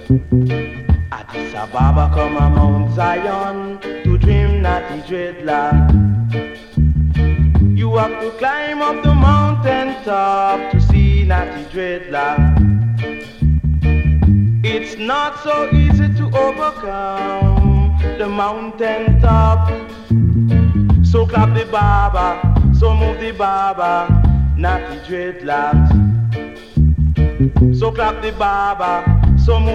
Addis Ababa come a Mount Zion to dream natty dreadlock. You have to climb up the mountain top to see natty dreadlock. It's not so easy to overcome the mountain top. So clap the barber, so move the barber, natty dreadlocks. So clap the barber, so move